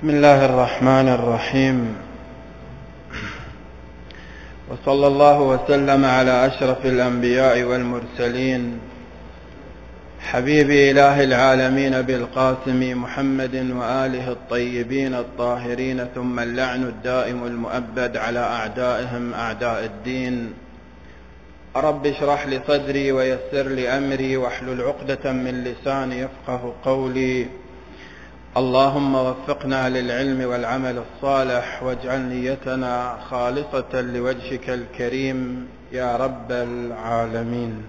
بسم الله الرحمن الرحيم، وصلى الله وسلم على أشرف الأنبياء والمرسلين حبيب إله العالمين بالقاسم محمد وآله الطيبين الطاهرين، ثم اللعن الدائم المؤبد على أعدائهم أعداء الدين. رب اشرح لي صدري ويسر لي أمري واحلل عقدة من لساني يفقه قولي. اللهم وفقنا للعلم والعمل الصالح، واجعل نيتنا خالصة لوجهك الكريم يا رب العالمين.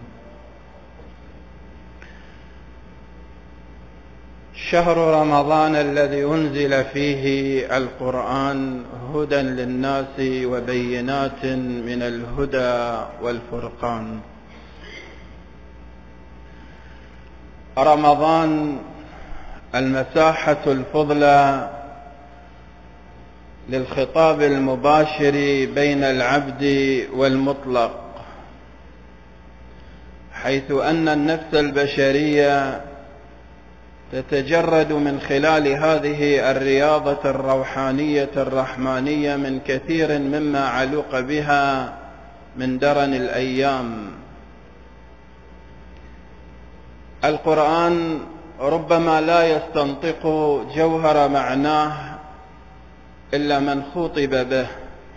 شهر رمضان الذي أنزل فيه القرآن هدى للناس وبينات من الهدى والفرقان. رمضان المساحة الفضلى للخطاب المباشر بين العبد والمطلق، حيث أن النفس البشرية تتجرد من خلال هذه الرياضة الروحانية الرحمانية من كثير مما علق بها من درن الأيام. القرآن ربما لا يستنطق جوهر معناه إلا من خُطب به،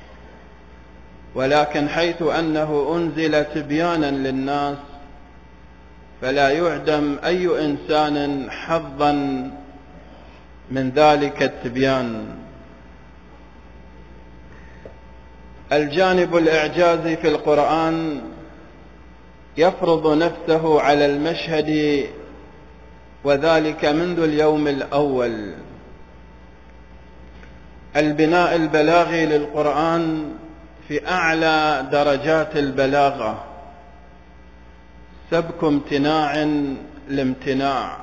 ولكن حيث أنه أنزل تبيانا للناس فلا يعدم أي إنسان حظا من ذلك التبيان. الجانب الإعجازي في القرآن يفرض نفسه على المشهد، وذلك منذ اليوم الأول. البناء البلاغي للقرآن في أعلى درجات البلاغة، سبك امتناع لامتناع.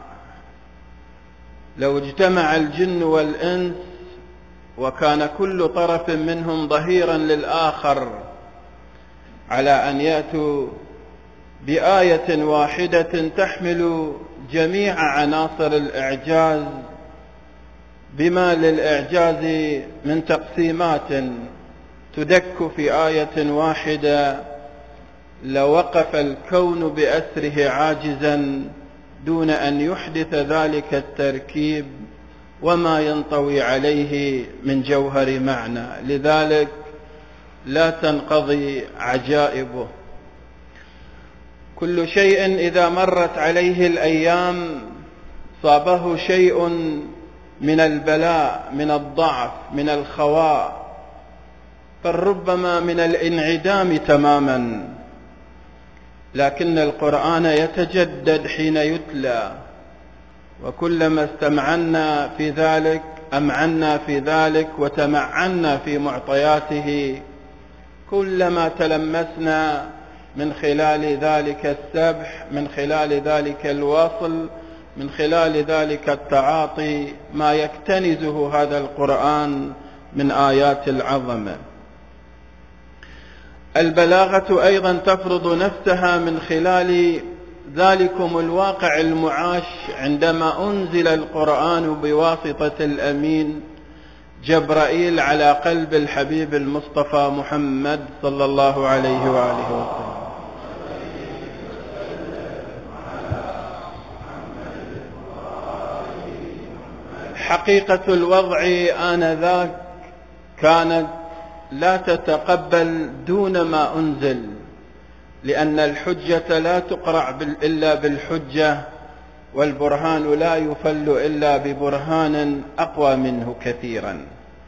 لو اجتمع الجن والإنس وكان كل طرف منهم ظهيرا للآخر على أن يأتوا بآية واحدة تحمل جميع عناصر الإعجاز بما للإعجاز من تقسيمات تدك في آية واحدة، لوقف الكون بأسره عاجزا دون أن يحدث ذلك التركيب وما ينطوي عليه من جوهر معنى. لذلك لا تنقضي عجائبه. كل شيء إذا مرت عليه الأيام صابه شيء من البلاء، من الضعف، من الخواء، بل ربما من الانعدام تماما، لكن القرآن يتجدد حين يتلى، وكلما استمعنا في ذلك أمعنا في ذلك وتمعنا في معطياته، كلما تلمسنا من خلال ذلك السبح، من خلال ذلك الواصل، من خلال ذلك التعاطي، ما يكتنزه هذا القرآن من آيات العظمة. البلاغة أيضا تفرض نفسها من خلال ذلكم الواقع المعاش عندما أنزل القرآن بواسطة الأمين جبرائيل على قلب الحبيب المصطفى محمد صلى الله عليه وآله وسلم. حقيقة الوضع آنذاك كانت لا تتقبل دون ما أنزل، لأن الحجة لا تقرع إلا بالحجة، والبرهان لا يفل إلا ببرهان أقوى منه كثيرا.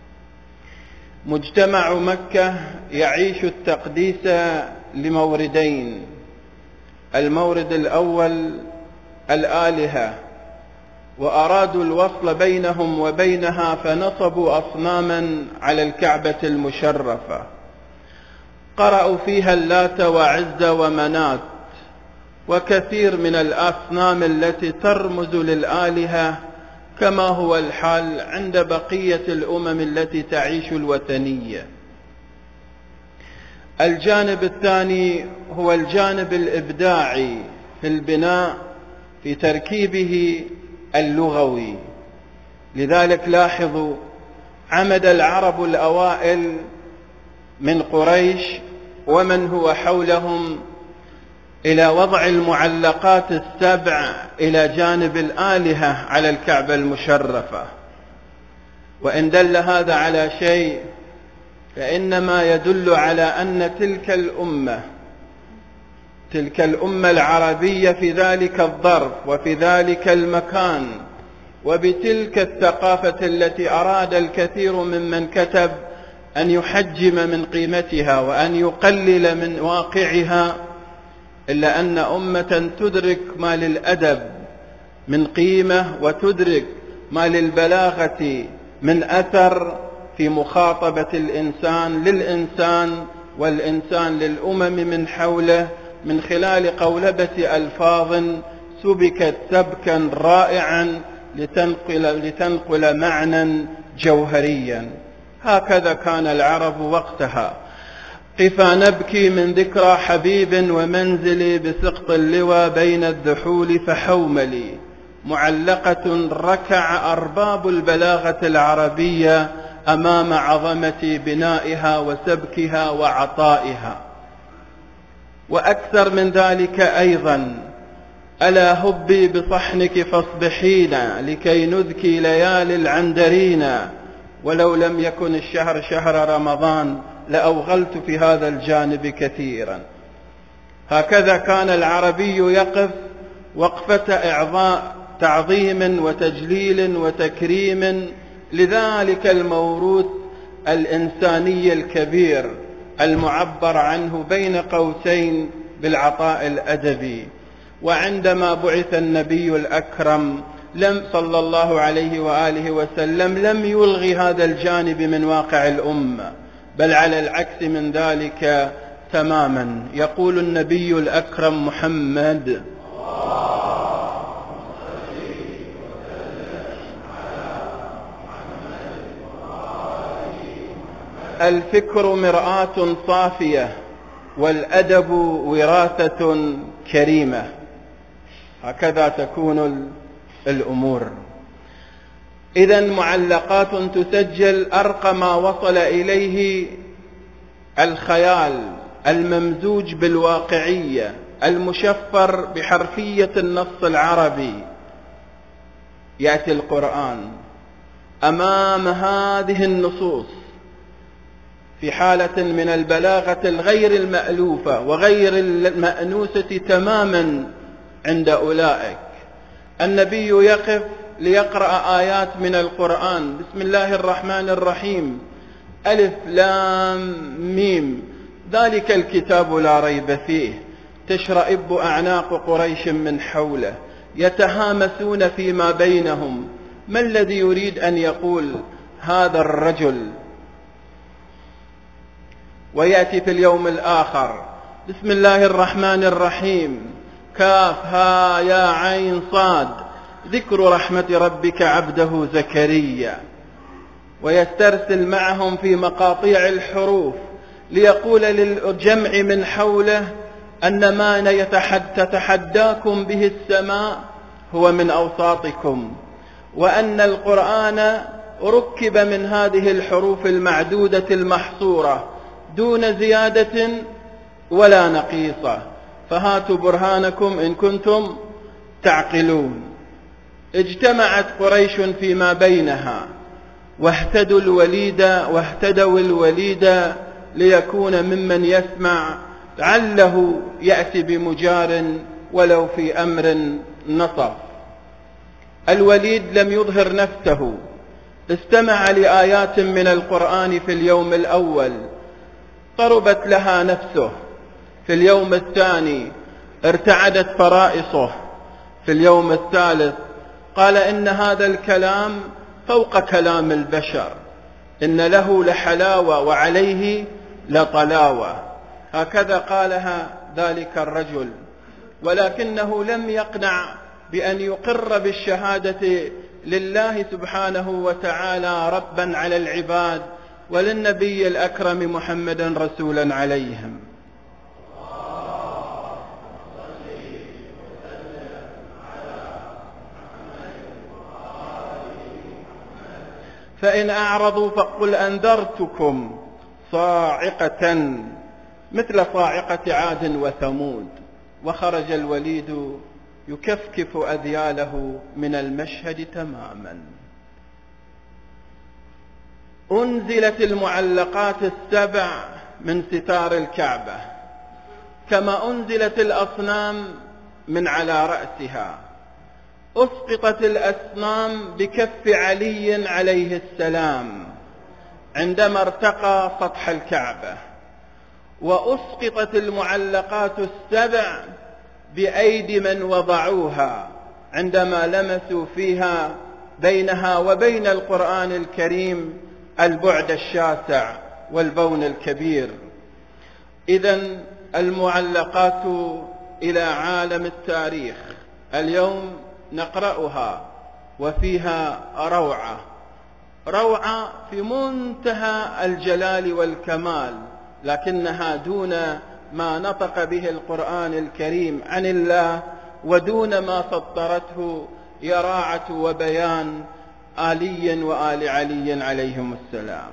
مجتمع مكة يعيش التقديس لموردين: المورد الأول الآلهة، وأرادوا الوصل بينهم وبينها فنصبوا أصناما على الكعبة المشرفة، قرأوا فيها اللات وعز ومنات وكثير من الأصنام التي ترمز للآلهة، كما هو الحال عند بقية الأمم التي تعيش الوثنية. الجانب الثاني هو الجانب الإبداعي في البناء، في تركيبه اللغوي. لذلك لاحظوا عمد العرب الأوائل من قريش ومن هو حولهم إلى وضع المعلقات السبع إلى جانب الآلهة على الكعبة المشرفة. وإن دل هذا على شيء فإنما يدل على أن تلك الأمة العربية في ذلك الظرف وفي ذلك المكان وبتلك الثقافة التي أراد الكثير ممن كتب أن يحجم من قيمتها وأن يقلل من واقعها، إلا أن أمة تدرك ما للأدب من قيمة وتدرك ما للبلاغة من أثر في مخاطبة الإنسان للإنسان والإنسان للأمم من حوله من خلال قولبة ألفاظ سبكت سبكا رائعا لتنقل معنى جوهريا. هكذا كان العرب وقتها. قفا نبكي من ذكرى حبيب ومنزلي بسقط اللوى بين الذحول فحوملي، معلقة ركع أرباب البلاغة العربية أمام عظمة بنائها وسبكها وعطائها. وأكثر من ذلك أيضا: ألا هبي بصحنك فاصبحينا لكي نذكي ليالي العندرينا، ولو لم يكن الشهر شهر رمضان لأوغلت في هذا الجانب كثيرا. هكذا كان العربي يقف وقفة إعضاء تعظيم وتجليل وتكريم لذلك الموروث الإنساني الكبير المعبر عنه بين قوسين بالعطاء الأدبي. وعندما بعث النبي الأكرم صلى الله عليه وآله وسلم لم يلغي هذا الجانب من واقع الأمة، بل على العكس من ذلك تماما. يقول النبي الأكرم محمد: الفكر مرآة صافية والأدب وراثة كريمة. هكذا تكون الأمور. إذن معلقات تسجل أرقى ما وصل إليه الخيال الممزوج بالواقعية المشفر بحرفية النص العربي. يأتي القرآن أمام هذه النصوص في حالة من البلاغة الغير المألوفة وغير المأنوسة تماما عند أولئك. النبي يقف ليقرأ آيات من القرآن: بسم الله الرحمن الرحيم، ألف لام ميم، ذلك الكتاب لا ريب فيه، تشرئب أعناق قريش من حوله يتهامسون فيما بينهم، ما الذي يريد أن يقول هذا الرجل؟ ويأتي في اليوم الآخر: بسم الله الرحمن الرحيم، كاف ها يا عين صاد، ذكر رحمة ربك عبده زكريا. ويسترسل معهم في مقاطيع الحروف ليقول للجمع من حوله أن ما تتحداكم به السماء هو من أوساطكم، وأن القرآن ركب من هذه الحروف المعدودة المحصورة دون زيادة ولا نقيصة، فهاتوا برهانكم إن كنتم تعقلون. اجتمعت قريش فيما بينها واهتدوا الوليد ليكون ممن يسمع لعله يأتي بمجار ولو في أمر نصف. الوليد لم يظهر نفسه، استمع لآيات من القرآن في اليوم الأول قربت لها نفسه، في اليوم الثاني ارتعدت فرائصه، في اليوم الثالث قال إن هذا الكلام فوق كلام البشر، إن له لحلاوة وعليه لطلاوة. هكذا قالها ذلك الرجل، ولكنه لم يقنع بأن يقر بالشهادة لله سبحانه وتعالى ربا على العباد وللنبي الأكرم محمد رسولا عليهم. فإن أعرضوا فقل أنذرتكم صاعقة مثل صاعقة عاد وثمود. وخرج الوليد يكفكف أذياله من المشهد تماما. أنزلت المعلقات السبع من ستار الكعبة، كما أنزلت الأصنام من على رأسها. أسقطت الأصنام بكف علي عليه السلام عندما ارتقى سطح الكعبة، وأسقطت المعلقات السبع بأيدي من وضعوها عندما لمسوا فيها بينها وبين القرآن الكريم البعد الشاسع والبون الكبير. إذن المعلقات إلى عالم التاريخ اليوم نقرأها وفيها روعة في منتهى الجلال والكمال، لكنها دون ما نطق به القرآن الكريم عن الله، ودون ما سطرته يراعة وبيان علي وآل علي عليهم السلام.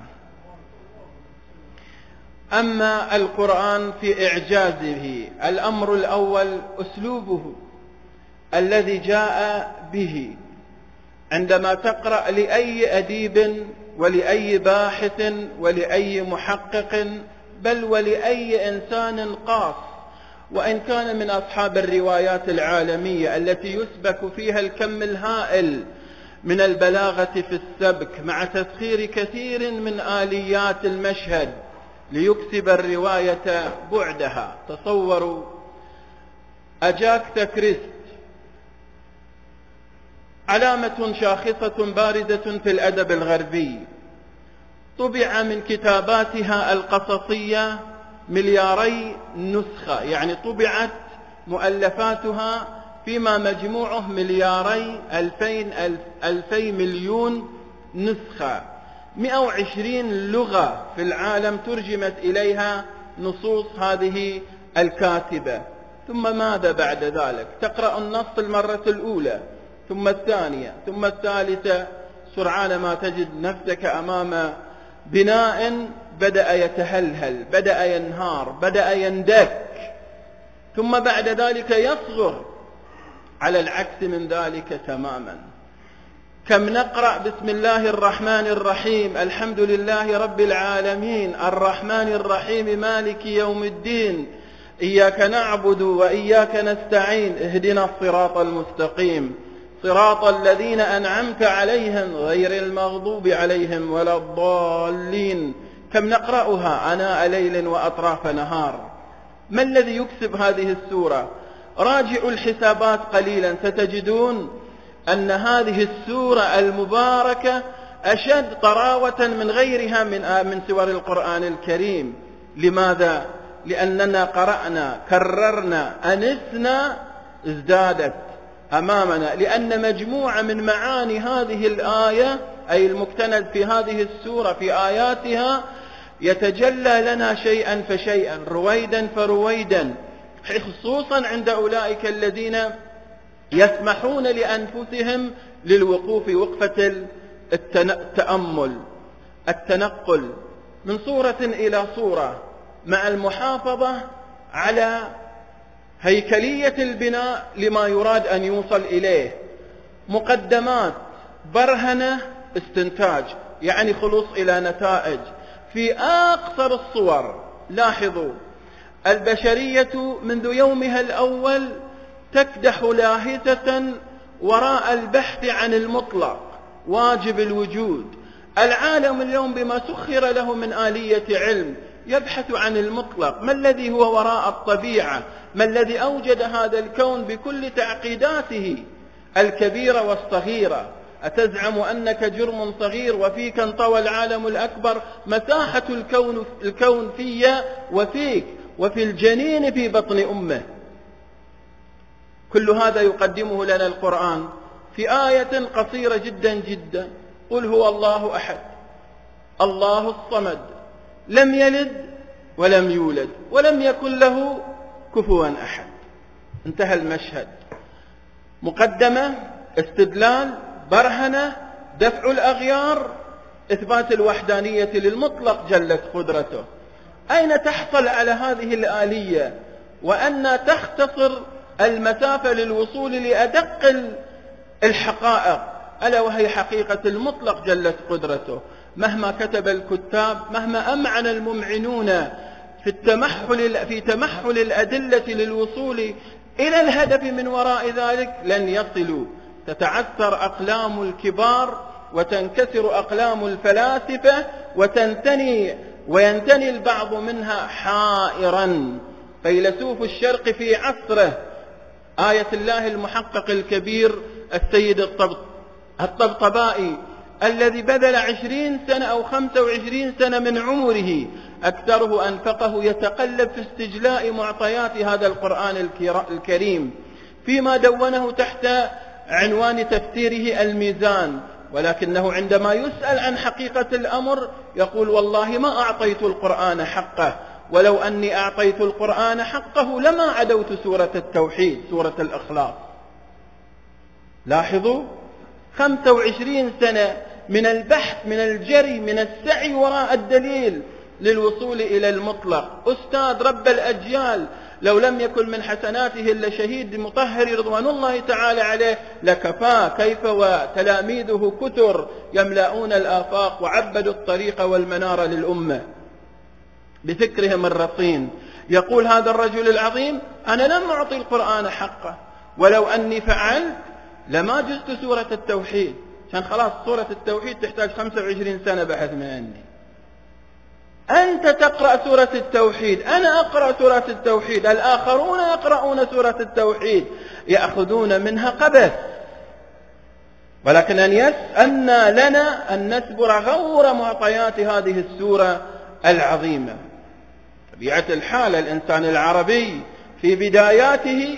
أما القرآن في إعجازه، الأمر الأول أسلوبه الذي جاء به. عندما تقرأ لأي أديب ولأي باحث ولأي محقق بل ولأي إنسان قاص، وإن كان من أصحاب الروايات العالمية التي يسبك فيها الكم الهائل من البلاغة في السبك مع تسخير كثير من آليات المشهد ليكسب الرواية بعدها. تصوروا أجاكتا كريست، علامة شاخصة باردة في الأدب الغربي، طبع من كتاباتها القصصية 2,000,000,000 نسخة، يعني طبعت مؤلفاتها فيما مجموعه 2,200,000,000 نسخة. 120 لغة في العالم ترجمت إليها نصوص هذه الكاتبة. ثم ماذا بعد ذلك؟ تقرأ النص المرة الأولى، ثم الثانية، ثم الثالثة، سرعان ما تجد نفسك أمام بناء بدأ يتهلهل، بدأ ينهار، بدأ يندك، ثم بعد ذلك يصغر. على العكس من ذلك تماما. كم نقرأ بسم الله الرحمن الرحيم، الحمد لله رب العالمين، الرحمن الرحيم، مالك يوم الدين، إياك نعبد وإياك نستعين، اهدنا الصراط المستقيم، صراط الذين أنعمت عليهم غير المغضوب عليهم ولا الضالين. كم نقرأها آناء ليل وأطراف نهار. ما الذي يكسب هذه السورة؟ راجعوا الحسابات قليلا ستجدون أن هذه السورة المباركة أشد طراوة من غيرها من سور القرآن الكريم. لماذا؟ لأننا قرأنا، كررنا، أنسنا، ازدادت أمامنا، لأن مجموعة من معاني هذه الآية أي المكتنز في هذه السورة في آياتها يتجلى لنا شيئا فشيئا، رويدا فرويدا، خصوصا عند أولئك الذين يسمحون لأنفسهم للوقوف وقفة التأمل، التنقل من صورة إلى صورة، مع المحافظة على هيكلية البناء لما يراد أن يوصل إليه. مقدمات، برهنة، استنتاج، يعني خلوص إلى نتائج في أقصر الصور. لاحظوا البشرية منذ يومها الأول تكدح لاهثة وراء البحث عن المطلق واجب الوجود. العالم اليوم بما سخر له من آلية علم يبحث عن المطلق. ما الذي هو وراء الطبيعة؟ ما الذي أوجد هذا الكون بكل تعقيداته الكبيرة والصغيرة؟ أتزعم أنك جرم صغير وفيك انطوى العالم الأكبر؟ مساحة الكون في وفيك وفي الجنين في بطن أمه. كل هذا يقدمه لنا القرآن في آية قصيرة جدا جدا. قل هو الله أحد الله الصمد لم يلد ولم يولد ولم يكن له كفوا أحد. انتهى المشهد. مقدمة، استدلال، برهنة، دفع الأغيار، إثبات الوحدانية للمطلق جلت قدرته. أين تحصل على هذه الآلية وأن تختصر المسافة للوصول لأدق الحقائق، ألا وهي حقيقة المطلق جلت قدرته. مهما كتب الكتاب، مهما أمعن الممعنون في تمحل الأدلة للوصول إلى الهدف من وراء ذلك لن يصلوا. تتعثر أقلام الكبار وتنكسر أقلام الفلاسفة وينتني البعض منها حائرا. فيلسوف الشرق في عصره آية الله المحقق الكبير السيد الطبطبائي الذي بذل 20 سنة أو 25 سنة من عمره أكثره أنفقه يتقلب في استجلاء معطيات هذا القرآن الكريم فيما دونه تحت عنوان تفسيره الميزان، ولكنه عندما يسأل عن حقيقة الأمر يقول والله ما أعطيت القرآن حقه، ولو أني أعطيت القرآن حقه لما عدوت سورة التوحيد سورة الإخلاص. لاحظوا 25 سنة من البحث، من الجري، من السعي وراء الدليل للوصول إلى المطلق. أستاذ رب الأجيال لو لم يكن من حسناته إلا شهيد مطهر رضوان الله تعالى عليه لكفاه، كيف وتلاميذه كتر يملؤون الآفاق وعبدوا الطريق والمنار للأمة بفكرهم الرصين. يقول هذا الرجل العظيم أنا لم أعطي القرآن حقه، ولو أني فعلت لما جزت سورة التوحيد، كان خلاص سورة التوحيد تحتاج 25 سنة بحث من عندي. أنت تقرأ سورة التوحيد، أنا أقرأ سورة التوحيد، الآخرون يقرؤون سورة التوحيد يأخذون منها قبس، ولكن أن لنا أن نسبر غور معطيات هذه السورة العظيمة. طبيعة الحال الإنسان العربي في بداياته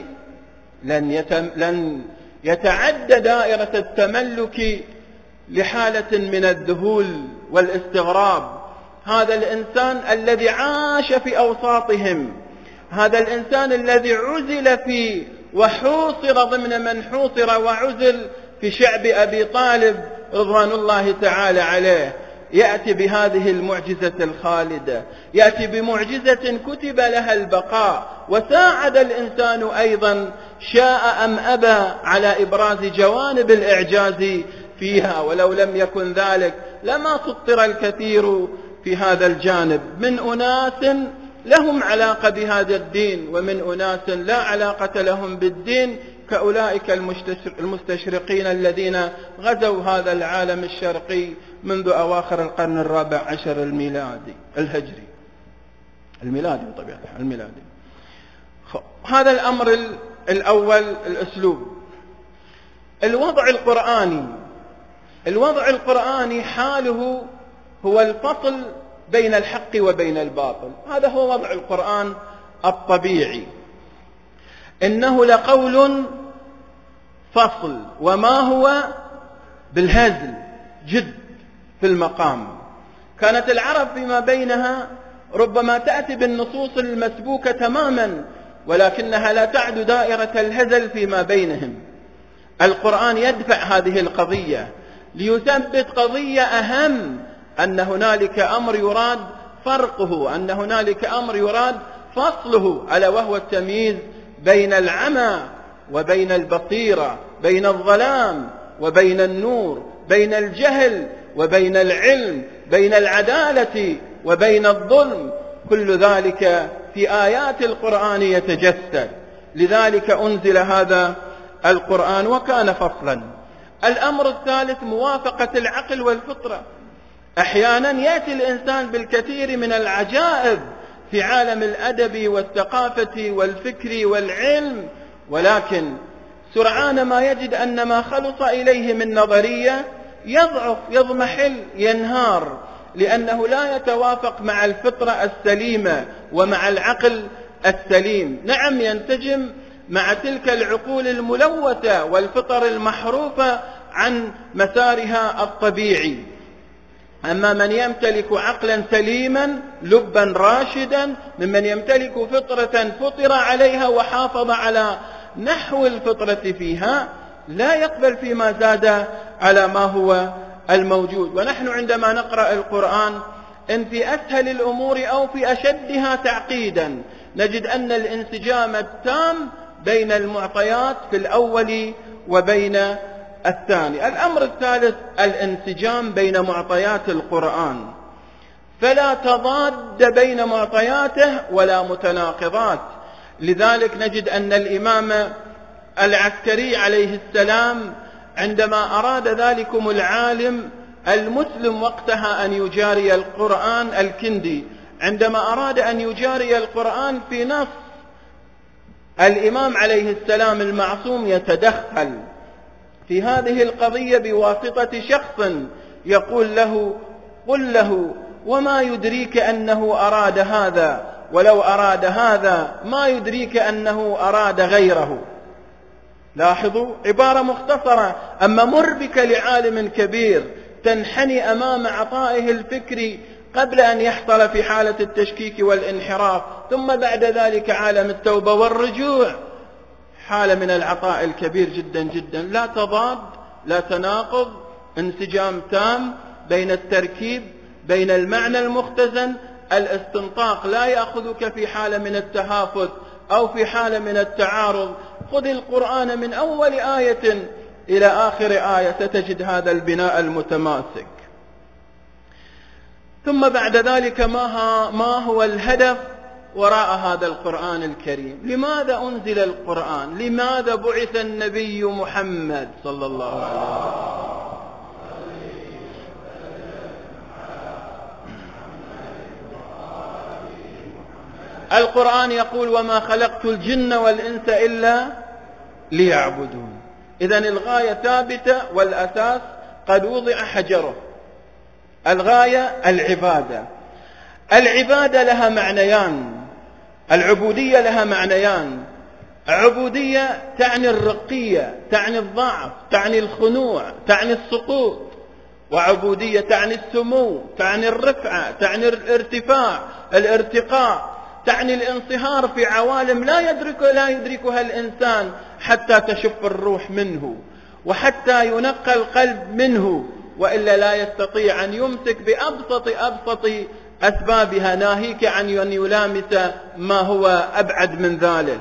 لن يتعدى دائرة التملك لحالة من الذهول والاستغراب. هذا الإنسان الذي عاش في أوساطهم، هذا الإنسان الذي عزل فيه وحوصر ضمن من حوصر وعزل في شعب أبي طالب رضوان الله تعالى عليه، يأتي بهذه المعجزة الخالدة، يأتي بمعجزة كتب لها البقاء، وساعد الإنسان أيضا شاء أم أبى على إبراز جوانب الإعجاز فيها، ولو لم يكن ذلك لما سطر الكثير في هذا الجانب من أناس لهم علاقة بهذا الدين ومن أناس لا علاقة لهم بالدين، كأولئك المستشرقين الذين غزوا هذا العالم الشرقي منذ أواخر القرن الرابع عشر الميلادي الهجري الميلادي بطبيعة الميلادي. هذا الأمر الأول الأسلوب. الوضع القرآني حاله هو الفصل بين الحق وبين الباطل، هذا هو وضع القرآن الطبيعي. إنه لقول فصل وما هو بالهزل جد في المقام. كانت العرب فيما بينها ربما تأتي بالنصوص المسبوكة تماما، ولكنها لا تعد دائرة الهزل فيما بينهم. القرآن يدفع هذه القضية ليثبت قضية أهم، أن هنالك أمر يراد فرقه، أن هنالك أمر يراد فصله، ألا وهو التمييز بين العمى وبين البصيرة، بين الظلام وبين النور، بين الجهل وبين العلم، بين العدالة وبين الظلم. كل ذلك في آيات القرآن يتجسد، لذلك أنزل هذا القرآن وكان فصلا. الأمر الثالث موافقة العقل والفطرة. أحيانا يأتي الإنسان بالكثير من العجائب في عالم الأدب والثقافة والفكر والعلم، ولكن سرعان ما يجد أن ما خلص إليه من نظرية يضعف، يضمحل، ينهار، لأنه لا يتوافق مع الفطرة السليمة ومع العقل السليم. نعم ينسجم مع تلك العقول الملوثة والفطر المحروفة عن مسارها الطبيعي. أما من يمتلك عقلا سليما لبا راشدا، ممن يمتلك فطرة فطر عليها وحافظ على نحو الفطرة فيها، لا يقبل فيما زاد على ما هو الموجود. ونحن عندما نقرأ القرآن إن في أسهل الأمور أو في أشدها تعقيدا نجد أن الانسجام التام بين المعطيات في الأول وبين الثاني. الأمر الثالث الانسجام بين معطيات القرآن، فلا تضاد بين معطياته ولا متناقضات. لذلك نجد أن الإمام العسكري عليه السلام عندما أراد ذلكم العالم المسلم وقتها أن يجاري القرآن، الكندي عندما أراد أن يجاري القرآن في نص، الإمام عليه السلام المعصوم يتدخل في هذه القضية بواسطة شخص يقول له: قل له وما يدريك أنه أراد هذا، ولو أراد هذا ما يدريك أنه أراد غيره. لاحظوا عبارة مختصرة، أما مربك لعالم كبير تنحني أمام عطائه الفكري قبل أن يحصل في حالة التشكيك والانحراف، ثم بعد ذلك عالم التوبة والرجوع، حالة من العطاء الكبير جدا جدا. لا تضاد، لا تناقض، انسجام تام بين التركيب، بين المعنى المختزن. الاستنطاق لا يأخذك في حالة من التهافت أو في حالة من التعارض. خذ القرآن من أول آية إلى آخر آية ستجد هذا البناء المتماسك. ثم بعد ذلك ما هو الهدف وراء هذا القرآن الكريم؟ لماذا أنزل القرآن؟ لماذا بعث النبي محمد صلى الله عليه وسلم؟ القرآن يقول: وما خلقت الجن والإنس إلا ليعبدون. إذن الغاية ثابتة والأساس قد وضع حجره. الغاية العبادة. العبادة لها معنيان، العبودية لها معنيان. عبودية تعني الرقية، تعني الضعف، تعني الخنوع، تعني السقوط. وعبودية تعني السمو، تعني الرفعة، تعني الارتفاع، الارتقاء، تعني الانصهار في عوالم لا يدركها الإنسان حتى تشف الروح منه وحتى ينقى القلب منه، وإلا لا يستطيع أن يمسك بأبسط أسبابها، ناهيك عن أن يلامس ما هو أبعد من ذلك.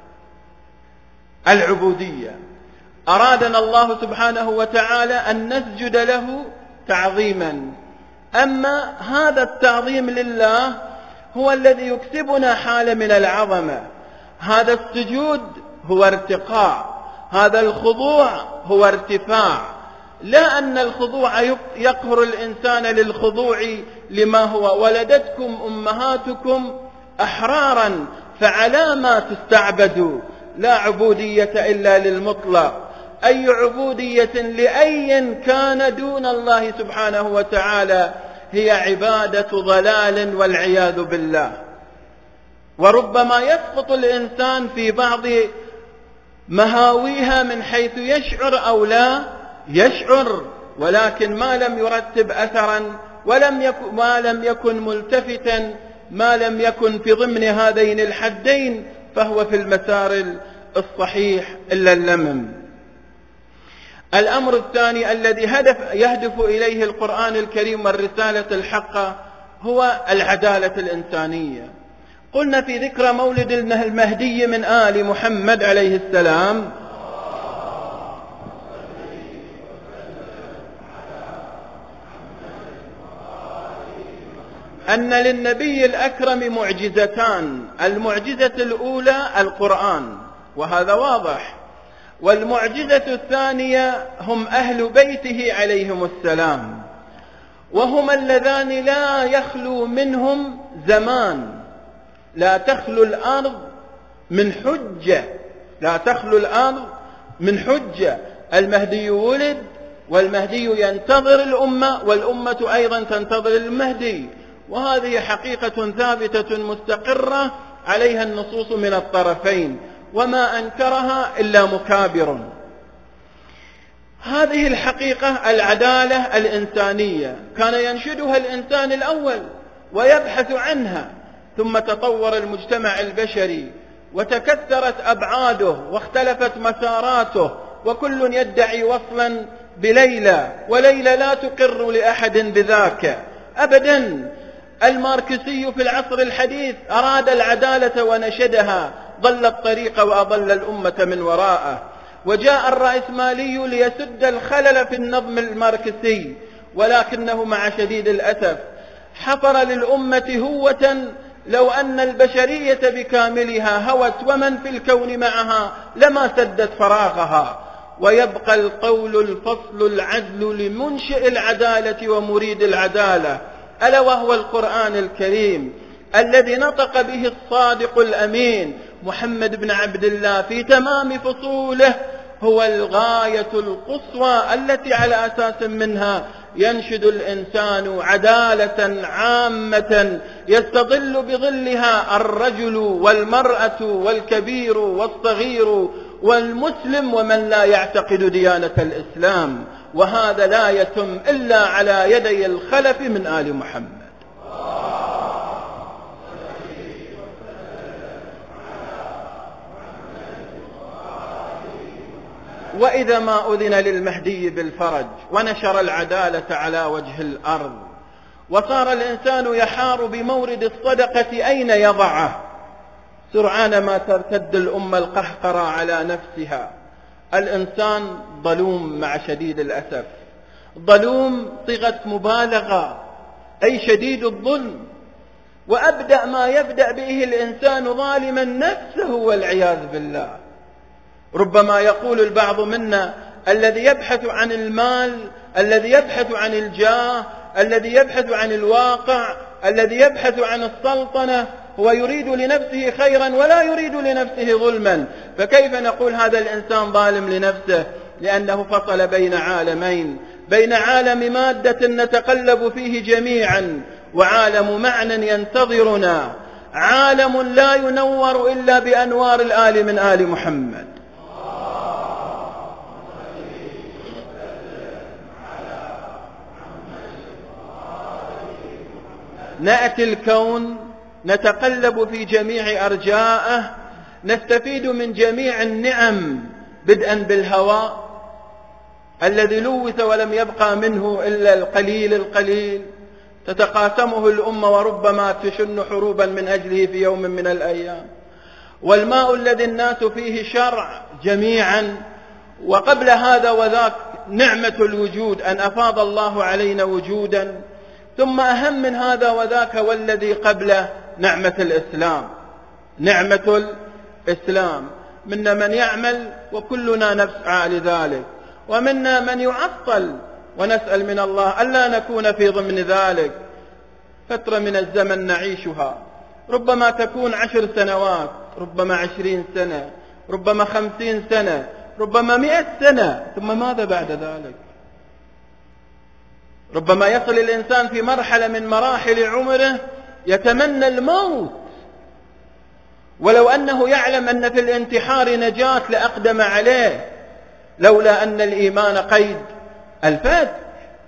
العبودية أرادنا الله سبحانه وتعالى أن نسجد له تعظيما، أما هذا التعظيم لله هو الذي يكسبنا حالة من العظمة. هذا السجود هو ارتقاء، هذا الخضوع هو ارتفاع. لا أن الخضوع يقهر الإنسان للخضوع لما هو. ولدتكم أمهاتكم أحرارا فعلى ما تستعبدوا. لا عبودية إلا للمطلق. أي عبودية لأي كان دون الله سبحانه وتعالى هي عبادة ضلال والعياذ بالله. وربما يسقط الإنسان في بعض مهاويها من حيث يشعر أو لا يشعر، ولكن ما لم يرتب أثرا ما لم يكن ملتفتا، ما لم يكن في ضمن هذين الحدين، فهو في المسار الصحيح إلا اللمم. الأمر الثاني الذي يهدف إليه القرآن الكريم والرسالة الحقة هو العدالة الإنسانية. قلنا في ذكرى مولد المهدي من آل محمد عليه السلام أن للنبي الأكرم معجزتان. المعجزة الأولى القرآن، وهذا واضح، والمعجزة الثانية هم أهل بيته عليهم السلام، وهم اللذان لا يخلو منهم زمان. لا تخلو الأرض من حجة، لا تخلو الأرض من حجة. المهدي ولد، والمهدي ينتظر الأمة، والأمة أيضا تنتظر المهدي، وهذه حقيقة ثابتة مستقرة عليها النصوص من الطرفين، وما أنكرها إلا مكابر. هذه الحقيقة العدالة الإنسانية كان ينشدها الإنسان الأول ويبحث عنها، ثم تطور المجتمع البشري وتكثرت أبعاده واختلفت مساراته، وكل يدعي وصلا بليلى، وليلى لا تقر لأحد بذاك أبدا. الماركسي في العصر الحديث أراد العدالة ونشدها، ضل الطريق وأضل الأمة من وراءه. وجاء الرأسمالي ليسد الخلل في النظم الماركسي، ولكنه مع شديد الأسف حفر للأمة هوة لو أن البشرية بكاملها هوت ومن في الكون معها لما سدت فراغها. ويبقى القول الفصل العدل لمنشئ العدالة ومريد العدالة، ألا وهو القرآن الكريم الذي نطق به الصادق الأمين محمد بن عبد الله في تمام فصوله، هو الغاية القصوى التي على أساس منها ينشد الإنسان عدالة عامة يستظل بظلها الرجل والمرأة والكبير والصغير والمسلم ومن لا يعتقد ديانة الإسلام، وهذا لا يتم إلا على يدي الخلف من آل محمد. وإذا ما أذن للمهدي بالفرج ونشر العدالة على وجه الأرض وصار الإنسان يحار بمورد الصدقة أين يضعه، سرعان ما ترتد الأمة القهقرة على نفسها. الإنسان ظلوم مع شديد الأسف، ظلوم صيغة مبالغة، أي شديد الظلم. وأبدأ ما يبدأ به الإنسان ظالما نفسه والعياذ بالله. ربما يقول البعض منا الذي يبحث عن المال، الذي يبحث عن الجاه، الذي يبحث عن الواقع، الذي يبحث عن السلطنة، هو يريد لنفسه خيرا ولا يريد لنفسه ظلما، فكيف نقول هذا الإنسان ظالم لنفسه؟ لأنه فصل بين عالمين، بين عالم مادة نتقلب فيه جميعا وعالم معنى ينتظرنا، عالم لا ينور إلا بأنوار الآل من آل محمد. نأتي الكون نتقلب في جميع أرجائه، نستفيد من جميع النعم بدءا بالهواء الذي لوث ولم يبقى منه إلا القليل القليل، تتقاسمه الأمة وربما تشن حروبا من أجله في يوم من الأيام. والماء الذي الناس فيه شرع جميعا، وقبل هذا وذاك نعمة الوجود أن أفاض الله علينا وجودا، ثم أهم من هذا وذاك والذي قبله نعمة الإسلام. نعمة الإسلام، منا من يعمل وكلنا نسعى لذلك، ومنا من يعطل ونسأل من الله ألا نكون في ضمن ذلك. فترة من الزمن نعيشها ربما تكون 10 سنوات، ربما 20 سنة، ربما 50 سنة، ربما 100 سنة، ثم ماذا بعد ذلك؟ ربما يصل الإنسان في مرحلة من مراحل عمره يتمنى الموت، ولو أنه يعلم أن في الانتحار نجاة لأقدم عليه، لولا أن الإيمان قيد الفتح.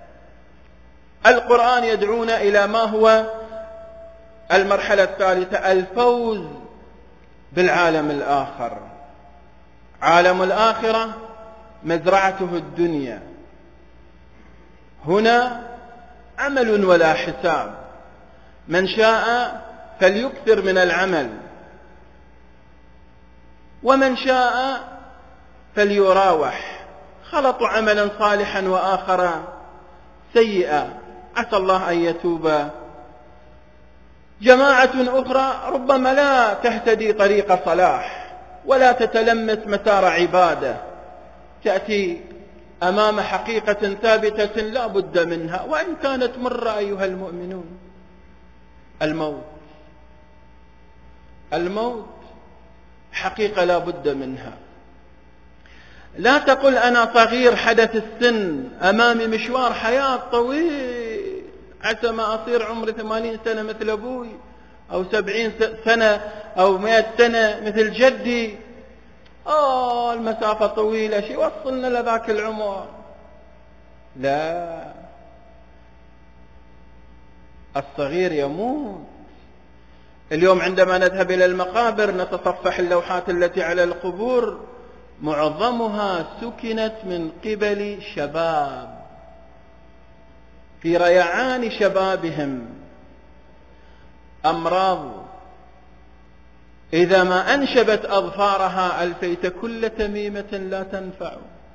القرآن يدعونا إلى ما هو المرحلة الثالثة، الفوز بالعالم الآخر. عالم الآخرة مزرعته الدنيا، هنا عمل ولا حساب، من شاء فليكثر من العمل ومن شاء فليراوح، خلطوا عملا صالحا وآخر سيئا، عسى الله أن يتوب. جماعة أخرى ربما لا تهتدي طريق صلاح ولا تتلمس مسار عبادة، تأتي أمام حقيقة ثابتة لا بد منها وإن كانت مرة أيها المؤمنون، الموت حقيقة لا بد منها. لا تقل أنا صغير حدث السن، أمامي مشوار حياة طويل، عسى ما أصير عمري 80 سنة مثل أبوي، أو 70 سنة أو 100 سنة مثل جدي. المسافة طويلة، شيء وصلنا لذاك العمر. لا، الصغير يموت. اليوم عندما نذهب إلى المقابر نتصفح اللوحات التي على القبور، معظمها سكنت من قبل شباب في ريعان شبابهم، أمراض إذا ما أنشبت أظفارها ألفيت كل تميمة لا تنفع،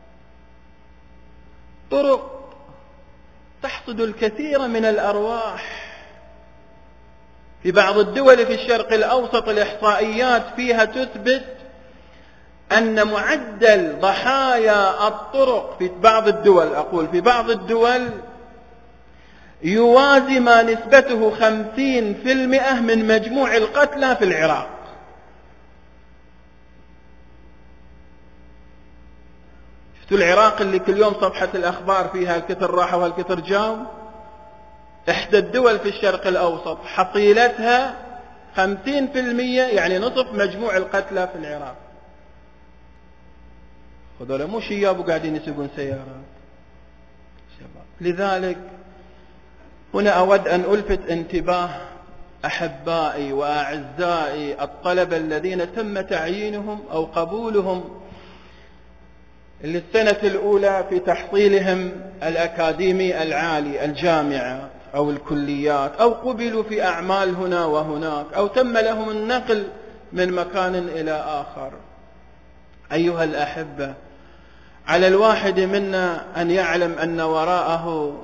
طرق تحصد الكثير من الأرواح. في بعض الدول في الشرق الأوسط الإحصائيات فيها تثبت أن معدل ضحايا الطرق في بعض الدول، أقول في بعض الدول، يوازي ما نسبته 50% من مجموع القتلى في العراق. شفتوا العراق اللي كل يوم صفحة الأخبار فيها الكثر راحوا والكثر جاوا؟ إحدى الدول في الشرق الأوسط حصيلتها 50%، يعني نصف مجموع القتلى في العراق. هذول مو شياب وقاعدين يسوقون سيارات، شباب. لذلك هنا أود أن ألفت انتباه أحبائي وأعزائي الطلبة الذين تم تعيينهم أو قبولهم للسنة الأولى في تحصيلهم الأكاديمي العالي، الجامعة أو الكليات، أو قبلوا في أعمال هنا وهناك، أو تم لهم النقل من مكان إلى آخر. أيها الأحبة، على الواحد منا أن يعلم أن وراءه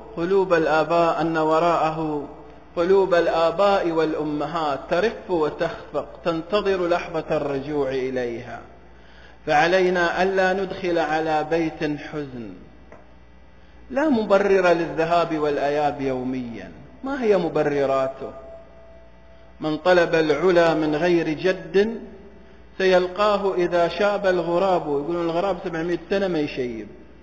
قلوب الآباء والأمهات ترف وتخفق تنتظر لحظة الرجوع إليها، فعلينا ألا ندخل على بيت حزن. لا مبرر للذهاب والإياب يوميا. ما هي مبرراته؟ من طلب العلا من غير جد سيلقاه إذا شاب الغراب. يقولون الغراب 700 سنة ما يشيب.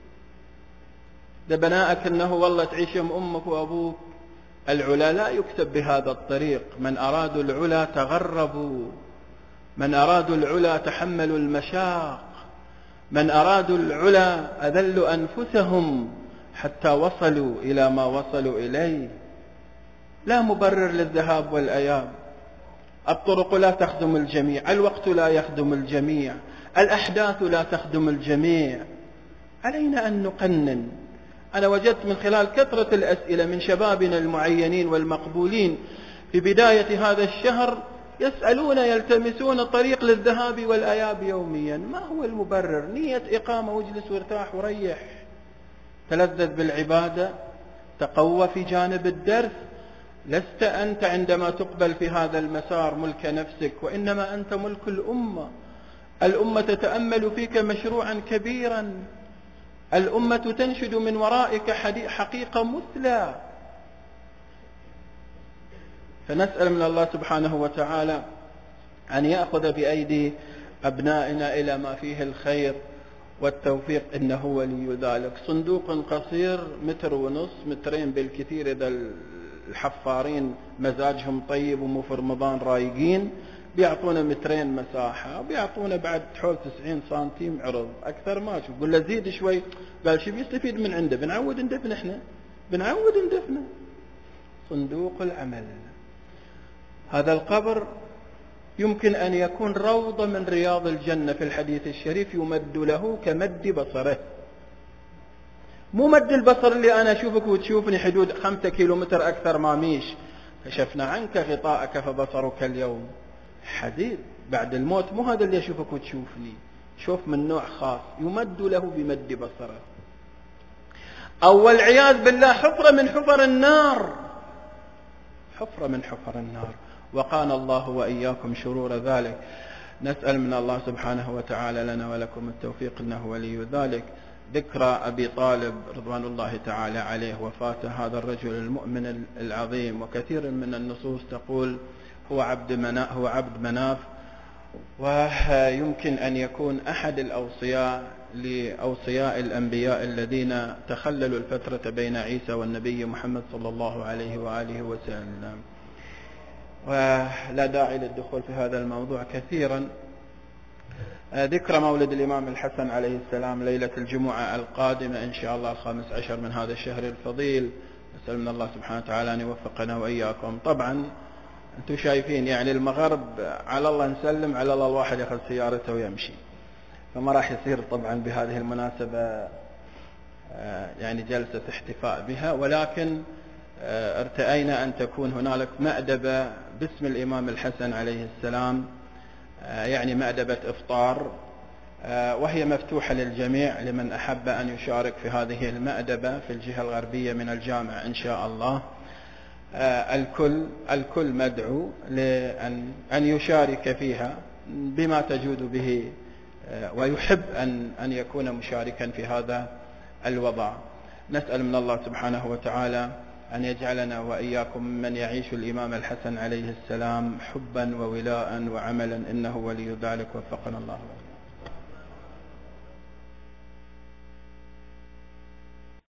ده بناءك أنه والله تعيش أمك وأبوك. العلا لا يكتب بهذا الطريق. من أرادوا العلا تغربوا، من أرادوا العلا تحملوا المشاق، من أرادوا العلا أذلوا أنفسهم حتى وصلوا إلى ما وصلوا إليه. لا مبرر للذهاب والإياب. الطرق لا تخدم الجميع، الوقت لا يخدم الجميع، الأحداث لا تخدم الجميع. علينا أن نقنن. أنا وجدت من خلال كثرة الأسئلة من شبابنا المعينين والمقبولين في بداية هذا الشهر يسألون يلتمسون طريق للذهاب والإياب يوميا. ما هو المبرر؟ نية إقامة، واجلس وارتاح وريح، تلذذ بالعبادة، تقوى في جانب الدرس. لست أنت عندما تقبل في هذا المسار ملك نفسك، وإنما أنت ملك الأمة. الأمة تتأمل فيك مشروعا كبيرا، الأمة تنشد من ورائك حقيقة مثلى. فنسأل من الله سبحانه وتعالى أن يأخذ بأيدي أبنائنا إلى ما فيه الخير والتوفيق، إنه ولي ذلك. صندوق قصير 1.5 مترين بالكثير إذا الحفارين مزاجهم طيب ومو في رمضان رايقين، بيعطونا 2 متر مساحة، وبيعطونا بعد حول 90 سنتيم عرض. أكثر ما شوف. قل له زيد شوي، قال شو بيستفيد من عنده؟ بنعود ندفن إحنا، بنعود ندفنه. صندوق العمل. هذا القبر يمكن أن يكون روضة من رياض الجنة في الحديث الشريف، يمد له كمد بصره. مو مد البصر اللي أنا أشوفك وتشوفني حدود 5 كيلومتر أكثر ما ميش. كشفنا عنك غطاءك فبصرك اليوم حديد. بعد الموت مو هذا اللي أشوفك وتشوفني، شوف من نوع خاص يمد له بمد بصره. أو والعياذ بالله حفرة من حفر النار، حفرة من حفر النار. وقانا الله وإياكم شرور ذلك. نسأل من الله سبحانه وتعالى لنا ولكم التوفيق، إنه ولي ذلك. ذكرى أبي طالب رضوان الله تعالى عليه، وفاة هذا الرجل المؤمن العظيم. وكثير من النصوص تقول هو عبد مناف، ويمكن أن يكون أحد الأوصياء لأوصياء الأنبياء الذين تخللوا الفترة بين عيسى والنبي محمد صلى الله عليه وآله وسلم. ولا داعي للدخول في هذا الموضوع كثيرا. ذكرى مولد الإمام الحسن عليه السلام ليلة الجمعة القادمة إن شاء الله 15 من هذا الشهر الفضيل. نسأل من الله سبحانه وتعالى أن يوفقنا وإياكم. طبعا أنتم شايفين يعني المغرب على الله نسلم، على الله الواحد يأخذ سيارته ويمشي. فما راح يصير طبعا بهذه المناسبة يعني جلسة احتفاء بها، ولكن ارتأينا أن تكون هنالك مأدبة باسم الإمام الحسن عليه السلام، يعني مأدبة إفطار، وهي مفتوحة للجميع لمن أحب أن يشارك في هذه المأدبة في الجهة الغربية من الجامع إن شاء الله. الكل مدعو لأن يشارك فيها بما تجود به ويحب أن يكون مشاركا في هذا الوضع. نسأل من الله سبحانه وتعالى أن يجعلنا وإياكم من يعيش الإمام الحسن عليه السلام حبا وولاء وعملا، إنه ولي ذلك، وفقنا الله.